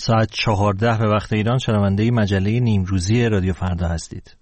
ساعت 14 به وقت ایران شنونده مجله نیمروزی رادیو فردا هستید.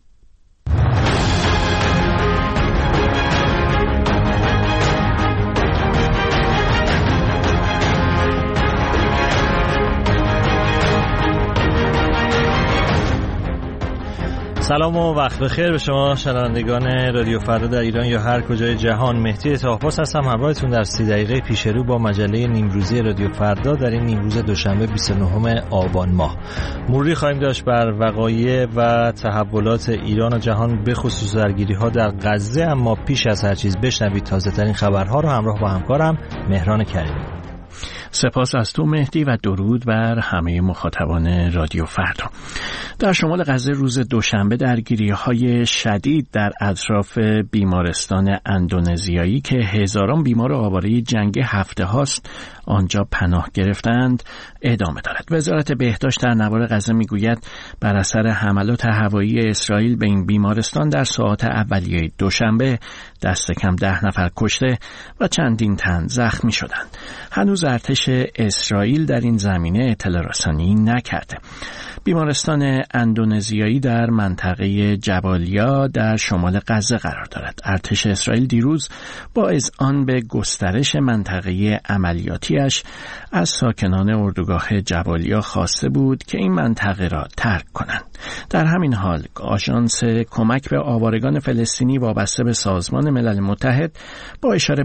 سلام و وقت بخیر به شما شنوندگان رادیو فردا در ایران یا هر کجای جهان. مهدی طاهرپاس هستم همراهتون در 30 دقیقه پیش رو با مجله نیمروزی رادیو فردا در این نیمروز دوشنبه 29 آبان ماه. مروری خواهیم داشت بر وقایع و تحولات ایران و جهان به خصوص درگیری‌ها در غزه، اما پیش از هر چیز بشنوید تازه‌ترین خبرها رو همراه با همکارم مهران کریمی. سپاس از تو مهدی و درود بر همه مخاطبان رادیو فردا. در شمال غزه روز دوشنبه درگیری‌های شدید در اطراف بیمارستان اندونزیایی که هزاران بیمار آواره جنگ هفته هاست آنجا پناه گرفتند ادامه دارد. وزارت بهداشت در نوار غزه میگوید بر اثر حملات هوایی اسرائیل به این بیمارستان در ساعات اولیه دوشنبه دست کم 10 نفر کشته و چندین تن زخمی شدند. هنوز ارتش اسرائیل در این زمینه اطلاع رسانی نکرده. بیمارستان اندونزیایی در منطقه جبالیا در شمال غزه قرار دارد. ارتش اسرائیل دیروز با اذعان به گسترش منطقه عملیاتیش از ساکنان اردوگاه جبالیا خواسته بود که این منطقه را ترک کنند. در همین حال آژانس کمک به آوارگان فلسطینی وابسته به سازمان ملل متحد با اشاره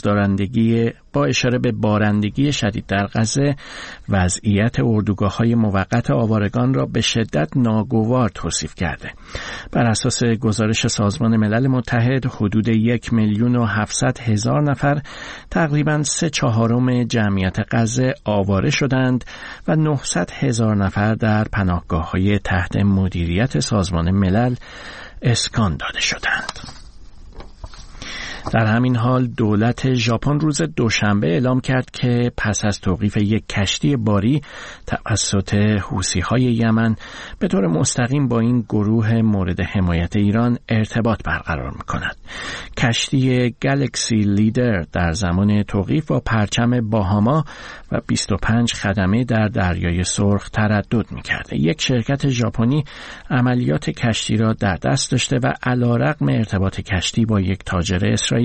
به بارندگی شدید در غزه وضعیت اردوگاه‌های موقت آوارگان را به شدت ناگوار توصیف کرده. بر اساس گزارش سازمان ملل متحد حدود 1,700,000 نفر تقریباً 3/4 جمعیت غزه آواره شدند و 900,000 نفر در پناهگاه‌های تحت مدیریت سازمان ملل اسکان داده شدند. در همین حال دولت ژاپن روز دوشنبه اعلام کرد که پس از توقیف یک کشتی باری توسط حوثی‌های یمن به طور مستقیم با این گروه مورد حمایت ایران ارتباط برقرار می‌کند. کشتی گالاکسی لیدر در زمان توقیف با پرچم باهاما و 25 خدمه در دریای سرخ تردد می‌کرد. یک شرکت ژاپنی عملیات کشتی را در دست داشته و علی‌رغم ارتباط کشتی با یک تاجر اسرائیلی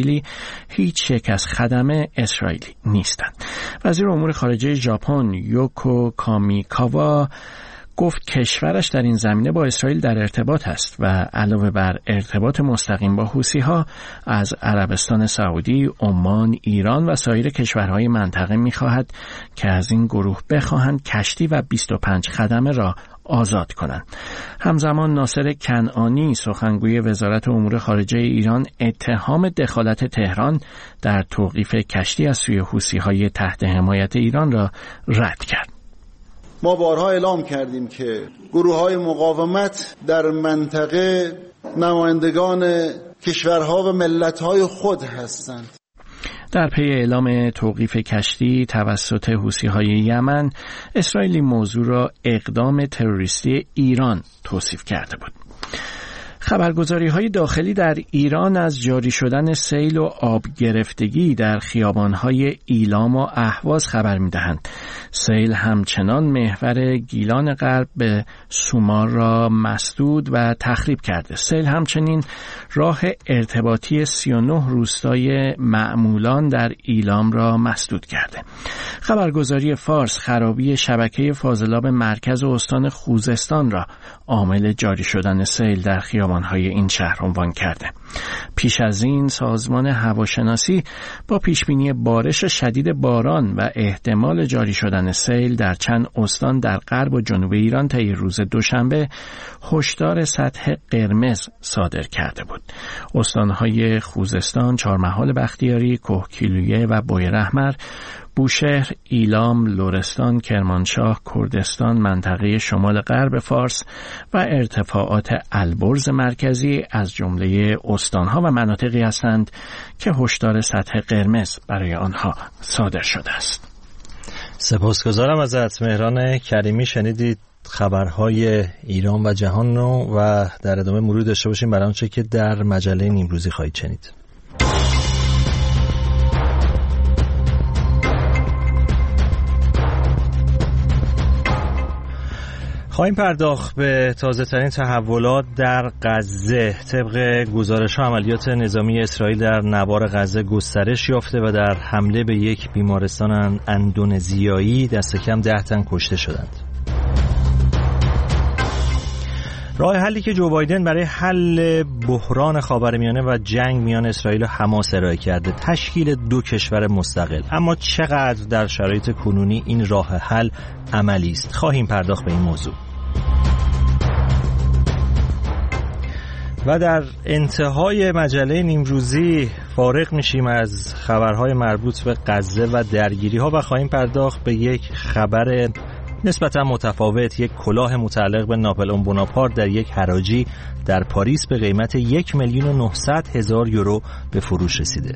هیچ یک از خدمه اسرائیلی نیستند. وزیر امور خارجه ژاپن یوکو کامیکاوا گفت کشورش در این زمینه با اسرائیل در ارتباط است و علاوه بر ارتباط مستقیم با حوثی‌ها از عربستان سعودی، عمان، ایران و سایر کشورهای منطقه می‌خواهد که از این گروه بخواهند کشتی و 25 خدمه را آزاد کنند. همزمان ناصر کنعانی سخنگوی وزارت امور خارجه ایران اتهام دخالت تهران در توقیف کشتی از سوی حوثی‌های تحت حمایت ایران را رد کرد. ما بارها اعلام کردیم که گروه‌های مقاومت در منطقه نمایندگان کشورها و ملت‌های خود هستند. در پی اعلام توقیف کشتی توسط حوثی‌های یمن، اسرائیل موضوع را اقدام تروریستی ایران توصیف کرده بود. خبرگزاری‌های داخلی در ایران از جاری شدن سیل و آب گرفتگی در خیابان‌های ایلام و اهواز خبر می‌دهند. سیل همچنان محور گیلان غرب به سومار را مسدود و تخریب کرده. سیل همچنین راه ارتباطی 39 روستای معمولان در ایلام را مسدود کرده. خبرگزاری فارس خرابی شبکه فاضلاب مرکز استان خوزستان را عامل جاری شدن سیل در خیابان‌های این شهر عنوان کرده. پیش از این سازمان هواشناسی با پیشبینی بارش شدید باران و احتمال جاری شدن سیل در چند استان در غرب و جنوب ایران طی روز دوشنبه هشدار سطح قرمز صادر کرده بود. استان‌های خوزستان، چهارمحال بختیاری، کهگیلویه و بویراحمر، بوشهر، ایلام، لرستان، کرمانشاه، کردستان، منطقه شمال غرب فارس و ارتفاعات البرز مرکزی از جمله استانها و مناطقی هستند که هشدار سطح قرمز برای آنها صادر شده است. سپاسگزارم ازت مهران کریمی. شنیدید خبرهای ایران و جهان رو و در ادامه مرور داشته باشیم برای آنچه که در مجله نیمروزی خواهید شنید. خواهیم پرداخت به تازه ترین تحولات در غزه. طبق گزارش ها عملیات نظامی اسرائیل در نوار غزه گسترش یافته و در حمله به یک بیمارستان اندونزیایی دست کم 10 تن کشته شدند. راه حلی که جو بایدن برای حل بحران خاورمیانه و جنگ میان اسرائیل و حماس ارائه کرده، تشکیل 2 کشور مستقل. اما چقدر در شرایط کنونی این راه حل عملی است؟ خواهیم پرداخت به این موضوع. و در انتهای مجله نیمروزی فارغ میشیم از خبرهای مربوط به غزه و درگیری‌ها و خواهیم پرداخت به یک خبر نسبتا متفاوت. یک کلاه متعلق به ناپلئون بوناپارت در یک حراجی در پاریس به قیمت 1,900,000 یورو به فروش رسیده.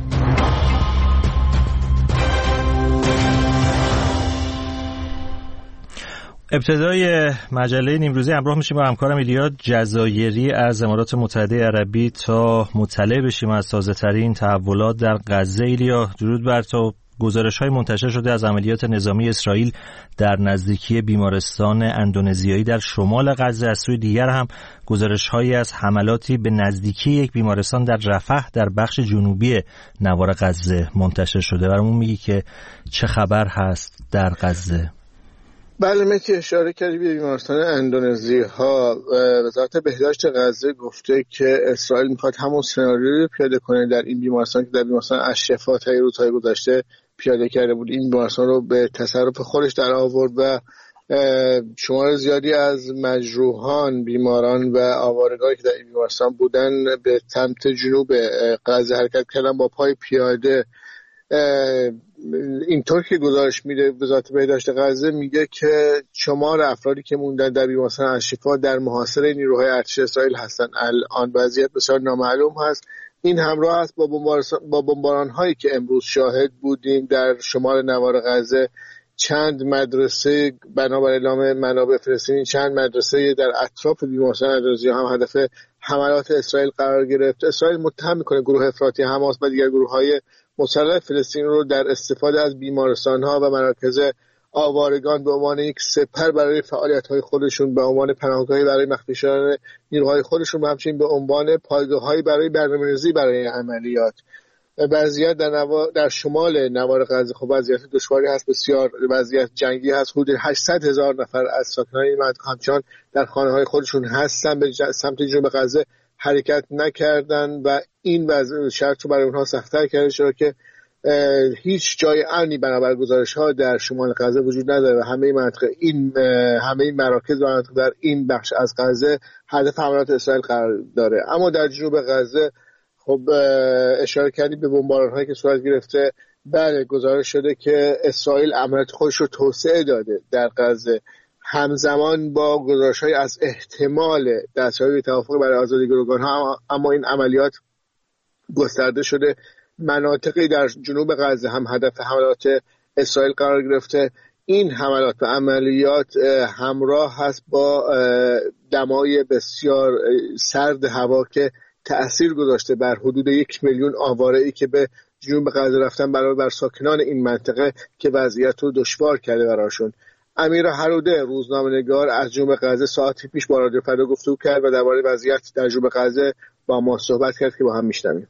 ابتدای مجله نیمروزی همراه میشیم با همکارم ایلیا جزایری از امارات متحده عربی تا مطلع بشیم از تازه ترین تحولات در غزه. ایلیا، درود بر تو. گزارش‌های منتشر شده از عملیات نظامی اسرائیل در نزدیکی بیمارستان اندونزیایی در شمال غزه. از سوی دیگر هم گزارش‌هایی از حملاتی به نزدیکی یک بیمارستان در رفح در بخش جنوبی نوار غزه منتشر شده. برامون میگی که چه خبر هست در غزه؟ بله مهدی، اشاره کردی به بیمارستان اندونزی ها. وزارت بهداشت غزه گفته که اسرائیل میخواد همون سناریویی رو پیاده کنه در این بیمارستان که در بیمارستان اشرفا تا روزهای گذشته پیاده کرده بود. این بیمارستان رو به تصرف خودش در آورد و شمار زیادی از مجروحان، بیماران و آوارگانی که در این بیمارستان بودن به سمت جنوب غزه حرکت کردن با پای پیاده. اینطور که گزارش میده وزارت بهداشت غزه میگه که شمار افرادی که موندن در بیمارستان اشرفا در محاصره نیروهای ارتش اسرائیل هستند. الان وضعیت بسیار نامعلوم هست. این همراه است با بمباران هایی که امروز شاهد بودیم در شمال نوار غزه. چند مدرسه بنابر اعلام منابع فلسطینی، چند مدرسه در اطراف بیمارستان اندونزی هم هدف حملات اسرائیل قرار گرفت. اسرائیل متهم میکنه گروه افراطی حماس و دیگر گروه‌های مسلح فلسطین رو در استفاده از بیمارستان‌ها و مراکز آوارگان به عنوان یک سپر برای فعالیت‌های خودشون، به عنوان پناهگاهی برای مخفی شدن نیروهای خودشون و همچنین به عنوان پایگاه‌هایی برای برنامه‌ریزی برای عملیات. وضعیت در شمال نوار غزه خب وضعیت دشواری هست، بسیار وضعیت جنگی هست. حدود 800,000 نفر از ساکنان این منطقه همچنان در خانه‌های خودشون هستن، به سمت جنوب غزه حرکت نکردن و این وضع شرط رو برای اونها سخت‌تر کرده، چرا که هیچ جای امنی بنابر گزارش‌ها در شمال غزه وجود نداره و همه مراکز و مناطق در این بخش از غزه هدف حملات اسرائیل قرار داره. اما در جنوب غزه خب اشاره کردی به بمباران‌هایی که صورت گرفته. بله، گزارش شده که اسرائیل عملیات خودش رو توسعه داده در غزه، همزمان با گزارش‌های از احتمال دستیابی توافق برای آزادی گروگان‌ها. اما این عملیات گسترده شده، مناطقی در جنوب غزه هم هدف حملات اسرائیل قرار گرفته. این حملات و عملیات همراه هست با دمای بسیار سرد هوا که تأثیر گذاشته بر حدود 1,000,000 آواره‌ای که به جنوب غزه رفتن بر ساکنان این منطقه که وضعیت رو دشوار کرده براشون. امیر حروده، روزنامه‌نگار از جنوب غزه، ساعتی پیش با رادیو فردا گفتگو کرد و درباره وضعیت در جنوب غزه با ما صحبت کرد که با هم میشنویم.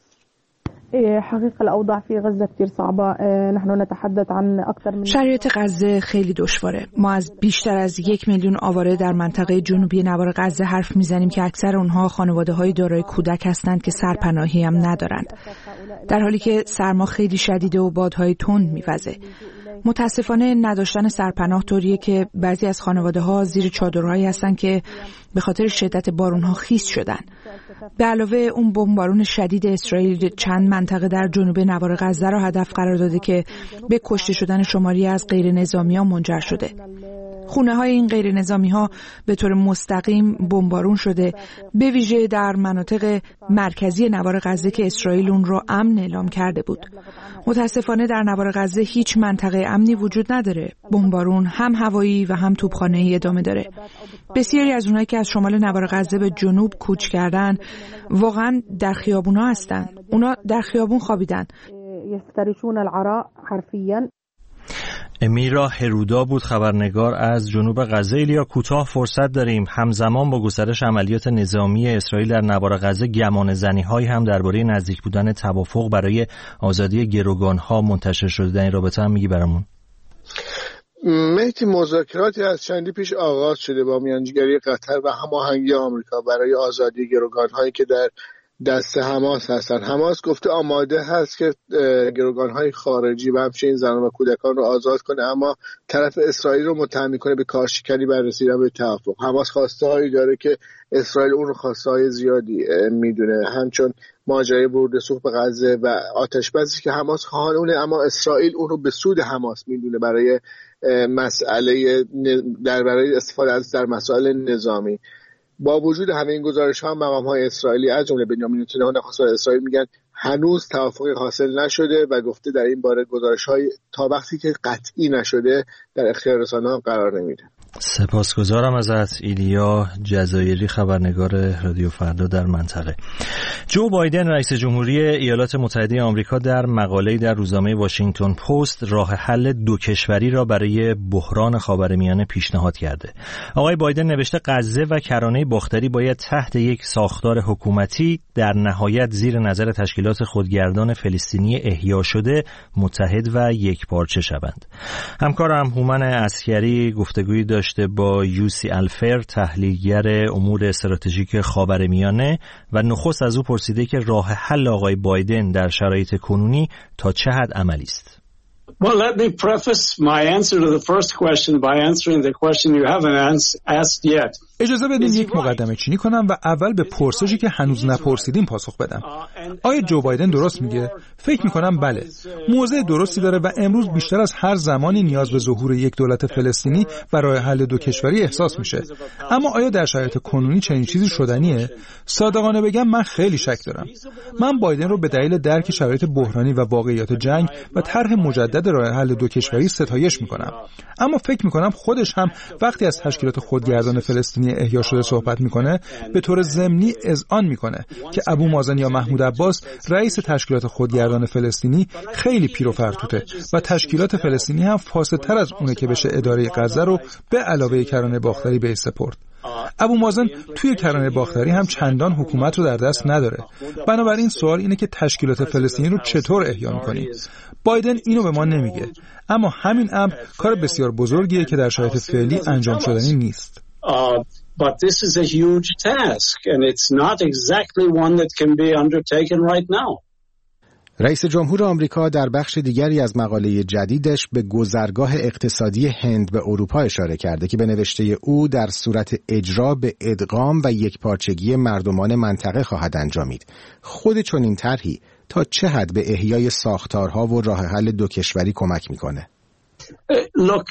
شرایط غزه خیلی دشواره. ما از بیشتر از 1,000,000 آواره در منطقه جنوبی نوار غزه حرف میزنیم که اکثر اونها خانواده‌های دارای کودک هستند که سرپناهی هم ندارند، در حالی که سرما خیلی شدیده و بادهای تند میوزه. متاسفانه نداشتن سرپناه طوریه که بعضی از خانواده‌ها زیر چادرهایی هستن که به خاطر شدت بارون‌ها خیس شدن. به علاوه اون بمبارون شدید اسرائیل چند منطقه در جنوب نوار غزه را هدف قرار داده که به کشته شدن شماری از غیر نظامیان منجر شده. خونه های این غیر نظامی ها به طور مستقیم بمبارون شده، به ویژه در مناطق مرکزی نوار غزه که اسرائیل اون رو امن اعلام کرده بود. متاسفانه در نوار غزه هیچ منطقه امنی وجود نداره. بمبارون هم هوایی و هم توپخانه‌ای ادامه داره. بسیاری از اونایی که از شمال نوار غزه به جنوب کوچ کردن واقعا در خیابونا هستن. اونا در خیابون خوابیدن. امیرا هرودا بود خبرنگار از جنوب غزه. ایلیا کوتاه فرصت داریم. همزمان با گسترش عملیات نظامی اسرائیل در نوار غزه گمان زنی‌هایی هم درباره نزدیک بودن توافق برای آزادی گروگان‌ها منتشر شده. در این رابطه هم میگی برامون؟ مهدی، مذاکراتی از چندی پیش آغاز شده با میانجیگری قطر و هماهنگی آمریکا برای آزادی گروگان‌هایی که در دست حماس هستن. حماس گفته آماده هست که گروگان‌های خارجی و همچنین زنان و کودکان رو آزاد کنه، اما طرف اسرائیل رو متهم می‌کنه به کارشکنی برای رسیدن به توافق. حماس خواسته‌هایی داره که اسرائیل اون رو خواسته‌های زیادی میدونه، همچون ماجرای ورود سوخت به غزه و آتش‌بسی که حماس خواهانونه، اما اسرائیل اون رو به سود حماس میدونه برای مسئله برای استفاده از در مسائل نظامی. با وجود همه این گزارش‌ها، مقام‌های اسرائیلی از جمله بنیامین نتانیاهو نخست وزیر اسرائیل میگن هنوز توافقی حاصل نشده و گفته در این باره گزارش‌های تا وقتی که قطعی نشده در اختیار رسانه‌ها قرار نمیده. سپاسگزارم ازت ایلیا جزایری، خبرنگار رادیو فردا در منطقه. جو بایدن رئیس جمهوری ایالات متحده آمریکا در مقاله‌ای در روزنامه واشنگتن پست راه حل دو کشوری را برای بحران خاورمیانه پیشنهاد کرده. آقای بایدن نوشته غزه و کرانه باختری باید تحت یک ساختار حکومتی در نهایت زیر نظر تشکیلات خودگردان فلسطینی احیا شده متحد و یکپارچه شوند. همکارم هومن عسکری گفتگویی داشته با یوسی الفر، تحلیلگر امور استراتژیک خاورمیانه، و نخست از او پرسیده که راه حل آقای بایدن در شرایط کنونی تا چه حد عملی است. Well, let me preface my answer to the first question by answering the question you haven't asked yet. اجازه بدین یک مقدمه چینی کنم و اول به پرسشی که هنوز نپرسیدیم پاسخ بدم. آیا جو بایدن درست میگه؟ فکر میکنم بله. موضع درستی داره و امروز بیشتر از هر زمانی نیاز به ظهور یک دولت فلسطینی و راه حل دو کشوری احساس میشه. اما آیا در شرایط کنونی چنین چیزی شدنیه؟ صادقانه بگم من خیلی شک دارم. من بایدن رو به دلیل درک شرایط بحرانی و واقعیات جنگ و طرح مجدد راه حل دو کشوری ستایش میکنم. اما فکر میکنم خودش هم وقتی از تشکیلات خودگردان فلسطینی احیا شده صحبت میکنه به طور ضمنی اذعان میکنه که ابو مازن یا محمود عباس رئیس تشکیلات خودگردان فلسطینی خیلی پیر و فرتوته و تشکیلات فلسطینی هم فاسدتر از اونه که بشه اداره غزه رو به علاوه کرانه باختری به سپرد. ابو مازن توی کرانه باختری هم چندان حکومت رو در دست نداره. بنابراین سوال اینه که تشکیلات فلسطینی رو چطور احیا می‌کنیم؟ بایدن اینو به ما نمیگه، اما همین امر کار بسیار بزرگیه که در شرایط فعلی انجام شدنی نیست. But this is a huge task and it's not exactly one that can be undertaken right now. رئیس جمهور آمریکا در بخش دیگری از مقاله جدیدش به گذرگاه اقتصادی هند به اروپا اشاره کرده که به نوشته او در صورت اجرا به ادغام و یکپارچگی مردمان منطقه خواهد انجامید. خود چنین طرحی تا چه حد به احیای ساختارها و راه حل دو کشوری کمک میکنه؟ Look,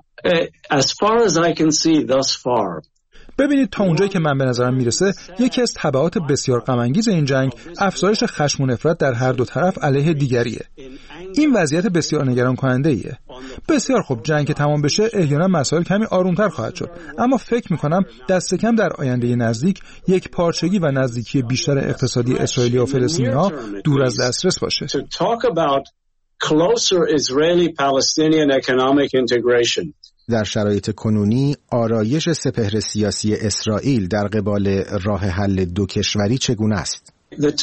as far as I can see thus far. ببینید تا اونجایی که من به نظرم میرسه یکی از تبعات بسیار غم‌انگیز این جنگ افزایش خشم و نفرت در هر دو طرف علیه دیگریه. این وضعیت بسیار نگران کننده ایه. بسیار خوب، جنگ که تمام بشه احیانا مسائل کمی آرومتر خواهد شد، اما فکر میکنم دست کم در آینده نزدیک یک پارچگی و نزدیکی بیشتر اقتصادی اسرائیلی و فلسطینی‌ها دور از دسترس باشه. در شرایط کنونی آرایش سپهر سیاسی اسرائیل در قبال راه حل دو کشوری چگونه است؟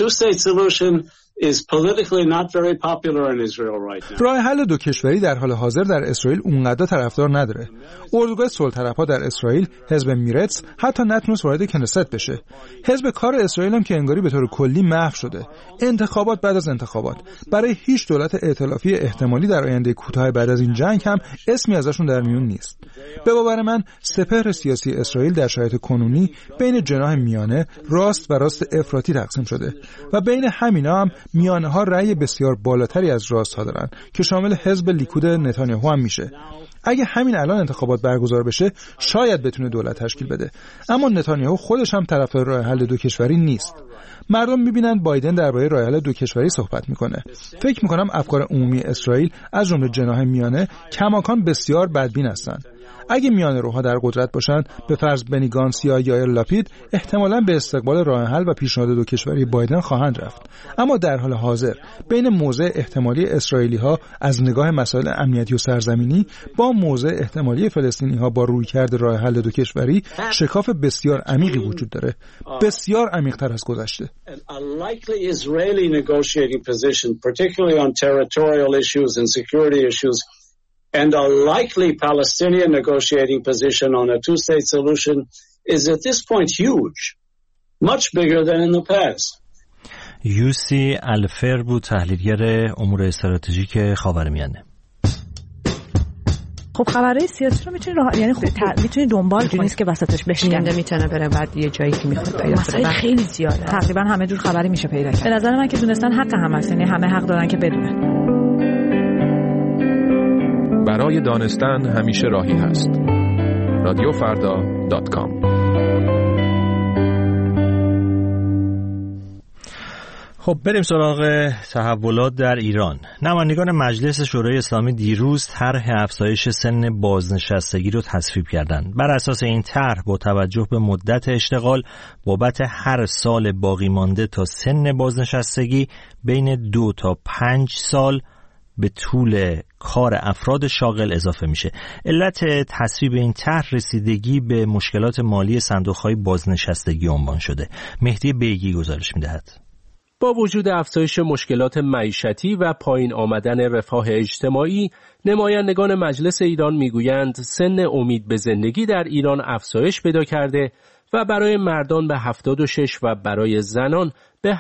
راه حل دو کشوری در حال حاضر در اسرائیل اونقدر طرفدار نداره. اردوگاه صلح‌طلب‌ها در اسرائیل، حزب میرتس، حتی نتونست وارد کنست بشه. حزب کار اسرائیل هم که انگاری به طور کلی محو شده. انتخابات بعد از انتخابات. برای هیچ دولت ائتلافی احتمالی در آینده کوتاه بعد از این جنگ هم اسمی ازشون در میون نیست. به باور من سپهر سیاسی اسرائیل در شرایط کنونی بین جناح میانه، راست و راست افراطی تقسیم شده و بین همینا هم میانه ها رأی بسیار بالاتری از راست ها دارن که شامل حزب لیکود نتانیاهو هم میشه. اگه همین الان انتخابات برگزار بشه شاید بتونه دولت تشکیل بده، اما نتانیاهو خودش هم طرفدار راه حل دو کشوری نیست. مردم میبینن بایدن درباره راه حل دو کشوری صحبت میکنه. فکر میکنم افکار عمومی اسرائیل از جمله جناح میانه کماکان بسیار بدبین هستن. اگه میانه‌روها در قدرت باشن، به فرض بنی گانتس یا یائیر لاپید، احتمالاً به استقبال راه حل و پیشنهاد دو کشوری بایدن خواهند رفت. اما در حال حاضر بین موضع احتمالی اسرائیلی‌ها از نگاه مسائل امنیتی و سرزمینی با موضع احتمالی فلسطینی‌ها با رویکرد راه حل دو کشوری شکاف بسیار عمیقی وجود داره، بسیار عمیق‌تر از گذشته. And a likely Palestinian negotiating position on a two-state solution is at this point huge, much bigger than in the past. یوسی الفر بود، تحلیلگر امور استراتژیک خاورمیانه. خب خبرهای سیاسی رو میتونی دنبال کنی، نیست که وسطش بشکنده، میتونه بره بعد یه جایی که میخواد پیدا مسائل خیلی زیاده، تقریبا همه جور خبری میشه پیدا کرد. به نظر من که دونستن حق هم هست، یعنی همه حق دارن که بدونن. برای دانستن همیشه راهی هست. radiofrda.com. خب بریم سراغ تحولات در ایران. نمایندگان مجلس شورای اسلامی دیروز طرح افزایش سن بازنشستگی رو تصویب کردند. بر اساس این طرح با توجه به مدت اشتغال بابت هر سال باقی مانده تا سن بازنشستگی بین 2 تا 5 سال به طول کار افراد شاغل اضافه میشه. علت تصویب این طرح رسیدگی به مشکلات مالی صندوق‌های بازنشستگی عنوان شده. مهدی بیگی گزارش میدهد. با وجود افزایش مشکلات معیشتی و پایین آمدن رفاه اجتماعی، نمایندگان مجلس ایران میگویند سن امید به زندگی در ایران افزایش پیدا کرده و برای مردان به 76 و برای زنان به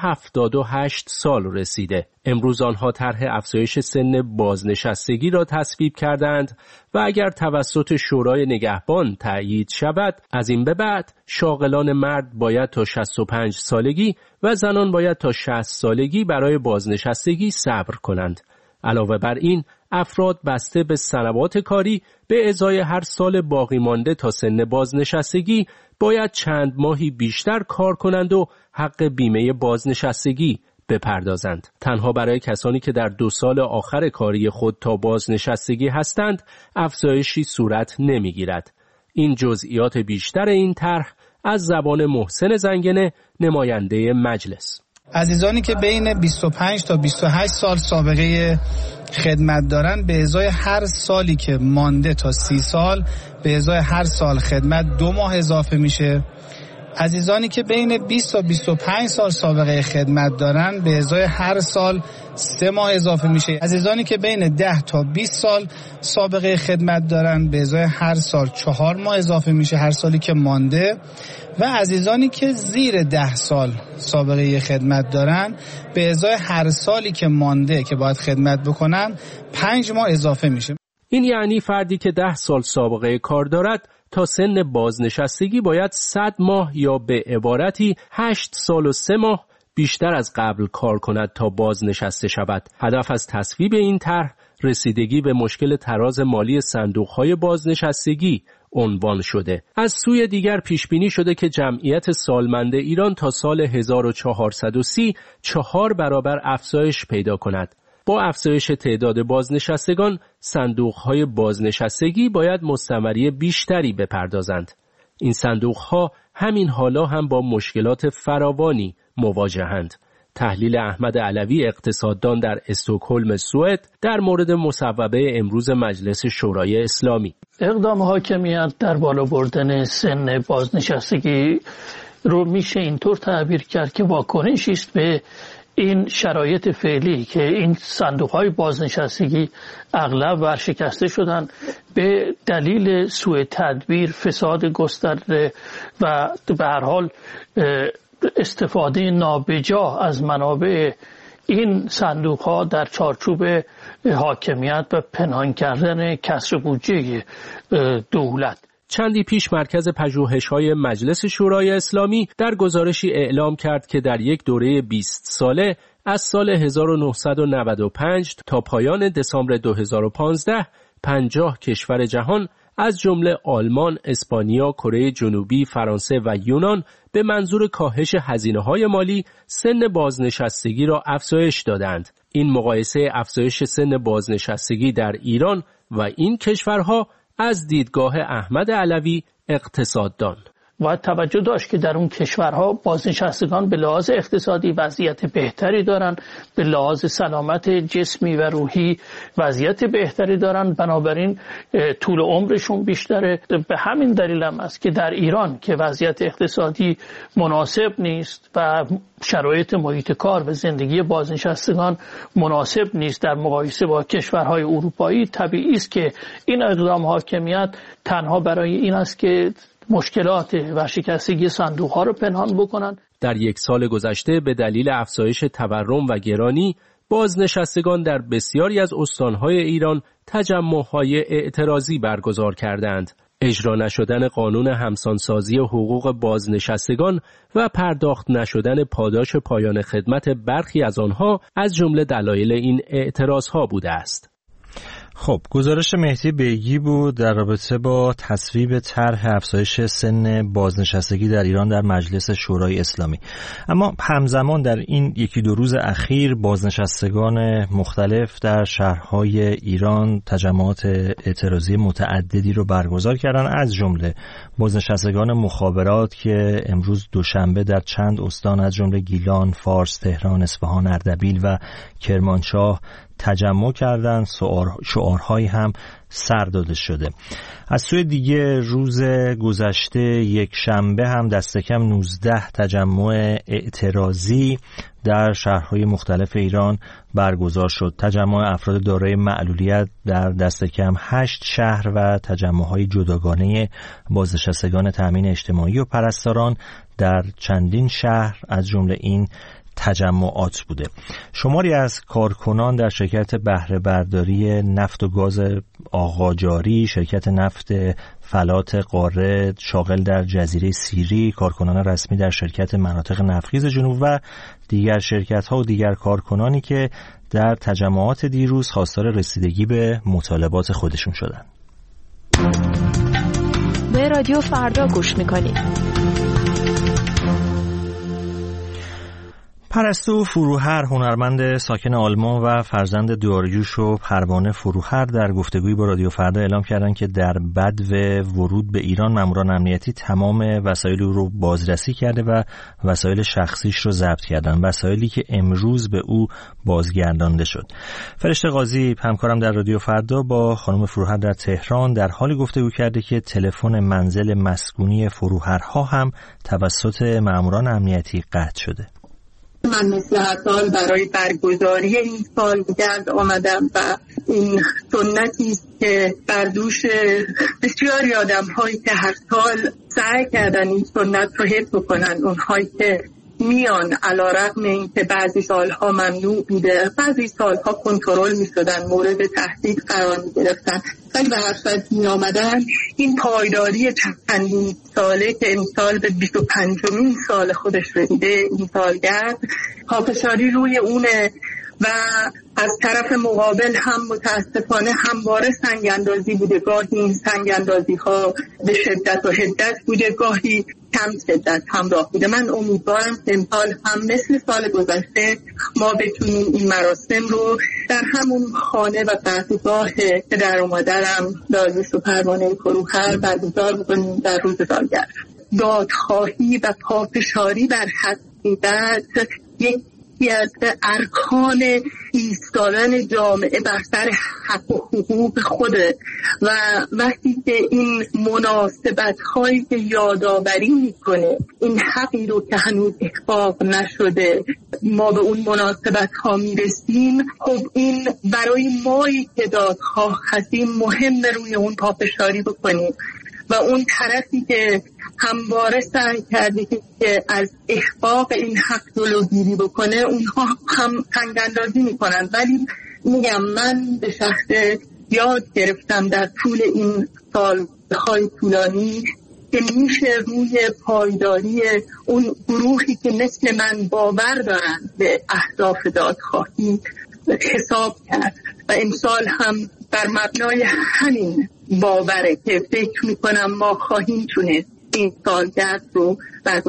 78 سال رسیده. امروز آنها طرح افزایش سن بازنشستگی را تصویب کردند و اگر توسط شورای نگهبان تأیید شود، از این به بعد شاغلان مرد باید تا 65 سالگی و زنان باید تا 60 سالگی برای بازنشستگی صبر کنند. علاوه بر این، افراد بسته به سنوات کاری به ازای هر سال باقی مانده تا سن بازنشستگی باید چند ماهی بیشتر کار کنند و حق بیمه بازنشستگی بپردازند. تنها برای کسانی که در 2 سال آخر کاری خود تا بازنشستگی هستند، افزایشی صورت نمیگیرد. این جزئیات بیشتر این طرح از زبان محسن زنگنه، نماینده مجلس. عزیزانی که بین 25 تا 28 سال سابقه خدمت دارن، به ازای هر سالی که مانده تا 30 سال به ازای هر سال خدمت 2 ماه اضافه میشه. عزیزانی که بین 20 تا 25 سال سابقه خدمت دارن، به ازای هر سال 3 ماه اضافه میشه. عزیزانی که بین 10 تا 20 سال سابقه خدمت دارن، به ازای هر سال 4 ماه اضافه میشه هر سالی که مانده. و عزیزانی که زیر 10 سال سابقه خدمت دارن، به ازای هر سالی که مانده که باید خدمت بکنن 5 ماه اضافه میشه. این یعنی فردی که 10 سال سابقه کار دارد تا سن بازنشستگی باید 100 ماه یا به عبارتی 8 سال و 3 ماه بیشتر از قبل کار کند تا بازنشسته شود. هدف از تصویب این طرح رسیدگی به مشکل تراز مالی صندوق‌های بازنشستگی عنوان شده. از سوی دیگر پیش بینی شده که جمعیت سالمند ایران تا سال 1430 4 برابر افزایش پیدا کند. با افزایش تعداد بازنشستگان، صندوق‌های بازنشستگی باید مستمری بیشتری بپردازند. این صندوق‌ها همین حالا هم با مشکلات فراوانی مواجهند. تحلیل احمد علوی اقتصاددان در استکهلم سوئد در مورد مصوبه امروز مجلس شورای اسلامی. اقدام حاکمیت در بالا بردن سن بازنشستگی رو میشه اینطور تعبیر کرد که واکنشی است به این شرایط فعلی که این صندوق‌های بازنشستگی اغلب ورشکسته شدن به دلیل سوء تدبیر، فساد گسترده و به هر حال استفاده نابجا از منابع این صندوق‌ها در چارچوب حاکمیت و پنهان کردن کسر بودجه دولت. چندی پیش مرکز پژوهش‌های مجلس شورای اسلامی در گزارشی اعلام کرد که در یک دوره 20 ساله از سال 1995 تا پایان دسامبر 2015 50 کشور جهان از جمله آلمان، اسپانیا، کره جنوبی، فرانسه و یونان به منظور کاهش هزینه‌های مالی سن بازنشستگی را افزایش دادند. این مقایسه افزایش سن بازنشستگی در ایران و این کشورها از دیدگاه احمد علوی اقتصاددان. باید توجه داشت که در اون کشورها بازنشستگان به لحاظ اقتصادی وضعیت بهتری دارن، به لحاظ سلامت جسمی و روحی وضعیت بهتری دارن، بنابراین طول عمرشون بیشتره. به همین دلیل هم است که در ایران که وضعیت اقتصادی مناسب نیست و شرایط محیط کار و زندگی بازنشستگان مناسب نیست در مقایسه با کشورهای اروپایی، طبیعی است که این اقدام حاکمیت تنها برای این است که مشکلات ورشکستگی صندوق‌ها رو پنهان بکنن. در یک سال گذشته به دلیل افزایش تورم و گرانی، بازنشستگان در بسیاری از استان‌های ایران تجمع‌های اعتراضی برگزار کردند. اجرا نشدن قانون همسانسازی حقوق بازنشستگان و پرداخت نشدن پاداش پایان خدمت برخی از آنها از جمله دلایل این اعتراض‌ها بوده است. خب، گزارش مهدی بیگی بود در رابطه با تصویب طرح افزایش سن بازنشستگی در ایران در مجلس شورای اسلامی. اما همزمان در این یکی دو روز اخیر بازنشستگان مختلف در شهرهای ایران تجمعات اعتراضی متعددی رو برگزار کردن، از جمله بازنشستگان مخابرات که امروز دوشنبه در چند استان از جمله گیلان، فارس، تهران، اصفهان، اردبیل و کرمانشاه تجمع کردن. شعارهایی هم سر داده شده. از سوی دیگه روز گذشته یک شنبه هم دست کم 19 تجمع اعتراضی در شهرهای مختلف ایران برگزار شد. تجمع افراد دارای معلولیت در دست کم 8 شهر و تجمع‌های جداگانه بازنشستگان تامین اجتماعی و پرستاران در چندین شهر از جمله این تجمعات بوده. شماری از کارکنان در شرکت بهره برداری نفت و گاز آقاجاری، شرکت نفت فلات قاره شاغل در جزیره سیری، کارکنان رسمی در شرکت مناطق نفتخیز جنوب و دیگر شرکت‌ها و دیگر کارکنانی که در تجمعات دیروز خواستار رسیدگی به مطالبات خودشون شدند. به رادیو فردا گوش می‌کنید. پرستو فروهر، هنرمند ساکن آلمان و فرزند داریوش و پروانه فروهر، در گفتگویی با رادیو فردا اعلام کردند که در بدو ورود به ایران ماموران امنیتی تمام وسایل رو بازرسی کرده و وسایل شخصیش رو ضبط کردن، وسایلی که امروز به او بازگردانده شد. فرشته قاضی، همکارم در رادیو فردا، با خانم فروهر در تهران در حالی گفتگو کرده که تلفن منزل مسکونی فروهرها هم توسط ماموران امنیتی قطع شده. من مثل هر سال برای برگزاری این سالگرد آمدم و این سنتی است که بر دوش بسیاری آدم‌هایی که هر سال سعی کردن این سنت رو حفظ کنن، اونهایی که میان علیرغم اینکه بعضی سالها ممنوع بوده، بعضی سالها کنترل می‌شدن، مورد تهدید قرار می‌گرفتن، ولی به هر صورت می‌آمدن. این پایداری چندین ساله که امسال به 25مین سال خودش رسیده، این سالگرد پافشاری روی اونه و از طرف مقابل هم متاسفانه همواره سنگ‌اندازی بوده. گاهی این سنگ‌اندازی‌ها به شدت و حدت بوده، گاهی کم شدت همراه بوده. من امیدوارم که امسال هم مثل سال گذشته ما بتونیم این مراسم رو در همون خانه و قصدگاه پدر و مادرم داریوش و پروانه فروهر برگزار بکنیم در روز سالگرد. دادخواهی و پافشاری بر حقیقت یکی از ارکان ایستادن جامعه بر سر حق و حقوق خوده و وقتی که این مناسبت‌هایی که یادآوری میکنه این حقی رو که هنوز احقاق نشده ما به اون مناسبت‌ها میرسیم، خب این برای مایی که دادخواه هستیم مهم روی اون پافشاری بکنیم و اون طرفی که همواره سعی کرده که از احقاق این حق جلوگیری بکنه اونها هم سنگ‌اندازی میکنن. ولی میگم من به شخص یاد گرفتم در طول این سالهای طولانی که میشه روی پایداری اون گروهی که مثل من باور دارن به اهداف دادخواهی حساب کرد و امسال هم بر مبنای همین باوره که فکر میکنم ما خواهیم تونست این سالگرد رو برگزار کنیم.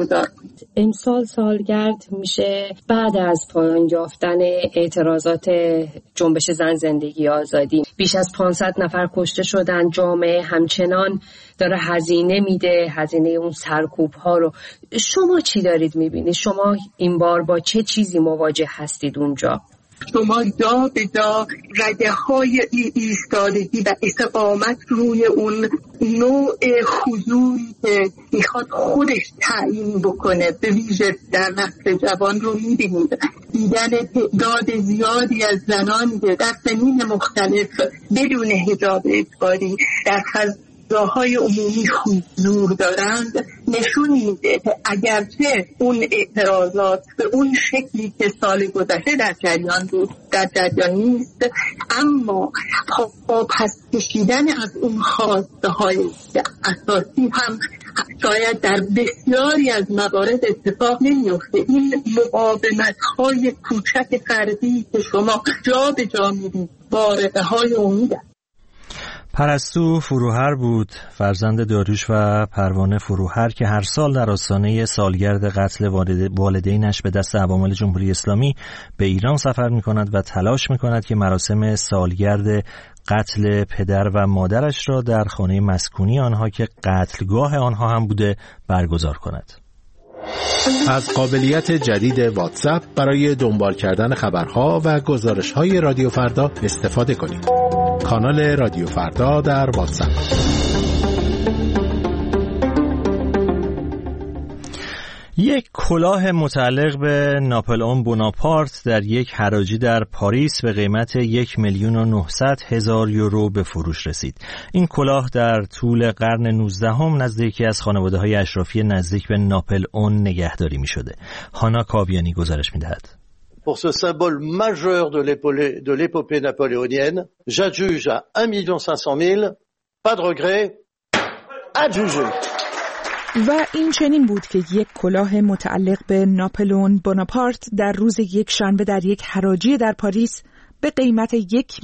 امسال سالگرد میشه بعد از پایان یافتن اعتراضات جنبش زن زندگی آزادی. بیش از 500 نفر کشته شدن. جامعه همچنان داره هزینه میده، هزینه اون سرکوب ها رو. شما چی دارید میبینید؟ شما این بار با چه چیزی مواجه هستید اونجا؟ شما جا به جا رگه‌های ایستادگی و استقامت روی اون نوع حضوری که میخواد خودش تعیین بکنه به ویژه در نسل جوان رو میبینید. دیدن تعداد زیادی از زنانی که در سنین مختلف بدون حجاب اجباری در فضاهای عمومی حضور دارند نشون میده که اگرچه اون اعتراضات به اون شکلی که سال گذشته در جریان نیست، اما پس کشیدن از اون خواسته های اساسی هم شاید در بسیاری از موارد اتفاق نمیفته. این مقاومت های کوچک فردی که شما جا به جا میدید وارقه های امید. پرستو فروهر بود، فرزند داریوش و پروانه فروهر که هر سال در آستانه سالگرد قتل والدینش به دست عوامل جمهوری اسلامی به ایران سفر می‌کند و تلاش می‌کند که مراسم سالگرد قتل پدر و مادرش را در خانه مسکونی آنها که قتلگاه آنها هم بوده برگزار کند. از قابلیت جدید واتساپ برای دنبال کردن خبرها و گزارش‌های رادیو فردا استفاده کنید. کانال رادیو فردا در واتساپ. یک کلاه متعلق به ناپلئون بوناپارت در یک حراجی در پاریس به قیمت 1,900,000 یورو به فروش رسید. این کلاه در طول قرن 19 نزد یکی از خانواده‌های اشرافی نزدیک به ناپلئون نگهداری می‌شده. هانا کاویانی گزارش می‌دهد. Pour ce symbole majeur de l'épopée napoléonienne, j'adjuge à 1,500,000, pas de regret, adjugé. و این چنین بود که یک کلاه متعلق به ناپلئون بوناپارت در روز یک شنبه در یک حراجی در پاریس به قیمت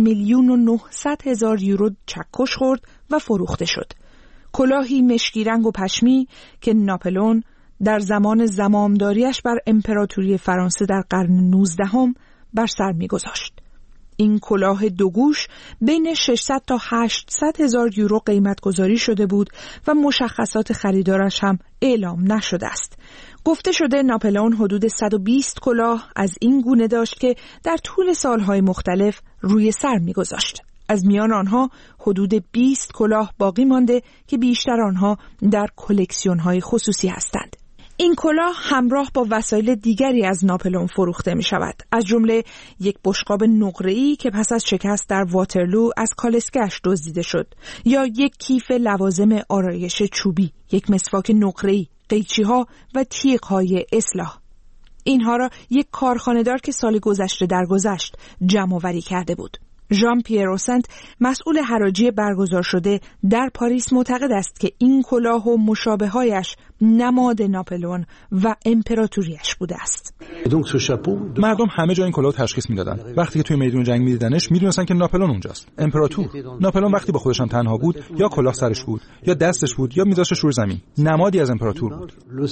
1,900,000 یورو چکش خورد و فروخته شد. کلاهی مشکی رنگ و پشمی که ناپلئون در زمان زمامداریش بر امپراتوری فرانسه در قرن 19 بر سر می‌گذاشت. این کلاه دوگوش بین 600 تا 800,000 یورو قیمت گذاری شده بود و مشخصات خریدارش هم اعلام نشده است. گفته شده ناپلئون حدود 120 کلاه از این گونه داشت که در طول سالهای مختلف روی سر می‌گذاشت. از میان آنها حدود 20 کلاه باقی مانده که بیشتر آنها در کلکسیون‌های خصوصی هستند. این کلاه همراه با وسایل دیگری از ناپلئون فروخته می شود، از جمله یک بشقاب نقره‌ای که پس از شکست در واترلو از کالسکه‌اش دزدیده شد، یا یک کیف لوازم آرایش چوبی، یک مسواک نقره‌ای، قیچی‌ها و تیغ‌های اصلاح. اینها را یک کارخانه‌دار که سال گذشته درگذشت جمع‌آوری کرده بود. ژان پیر اوسنت، مسئول حراجی برگزار شده در پاریس، معتقد است که این کلاه و مشابه‌هایش نماد ناپلئون و امپراتوریش بوده است. مردم همه جا این کلاه تشخیص میدادن. وقتی که توی میدون جنگ میدیدنش میدونستن که ناپلئون اونجاست. امپراتور. ناپلئون وقتی با خودش هم تنها بود، یا کلاه سرش بود، یا دستش بود، یا میذاشتش روی زمین. نمادی از امپراتور بود.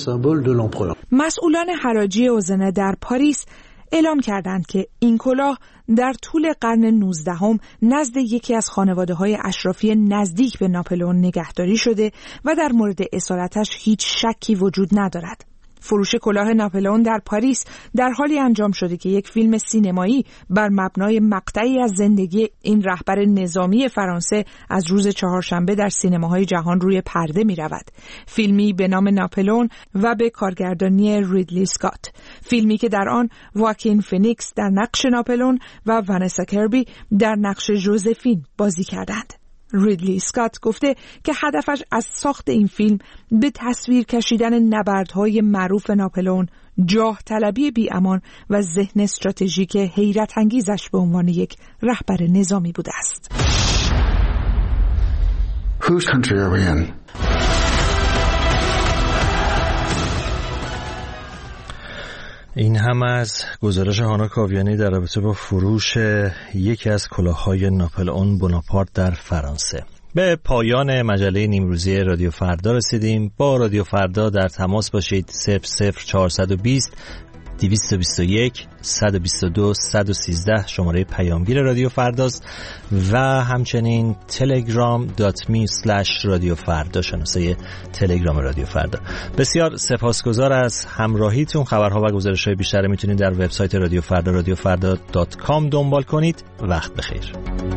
مسئولان حراجی اوزنه در پاریس اعلام کردند که این کلاه در طول قرن 19 نزد یکی از خانواده‌های اشرافی نزدیک به ناپلئون نگهداری شده و در مورد اصالتش هیچ شکی وجود ندارد. فروش کلاه ناپلئون در پاریس در حالی انجام شده که یک فیلم سینمایی بر مبنای مقطعی از زندگی این رهبر نظامی فرانسه از روز چهارشنبه در سینماهای جهان روی پرده می رود. فیلمی به نام ناپلئون و به کارگردانی ریدلی اسکات. فیلمی که در آن واکین فینیکس در نقش ناپلئون و ونسا کربی در نقش ژوزفین بازی کردند. ریدلی اسکات گفته که هدفش از ساخت این فیلم به تصویر کشیدن نبردهای معروف ناپلئون، جاه طلبی بی‌امان و ذهن استراتژیک حیرت انگیزش به عنوان یک رهبر نظامی بوده است. Whose country are we in? این هم از گزارش هانا کاویانی در رابطه با فروش یکی از کلاه‌های ناپلئون بوناپارت در فرانسه. به پایان مجله نیمروزی رادیو فردا رسیدیم. با رادیو فردا در تماس باشید. 00420 221 122 113 شماره پیامگیر رادیو فرداست و همچنین telegram.me/رادیو فردا شناسه تلگرام رادیو فردا. بسیار سپاسگزار از همراهیتون. خبرها و گزارش‌های بیشتر میتونید در وبسایت رادیو فردا رادیوفردا.com دنبال کنید. وقت بخیر.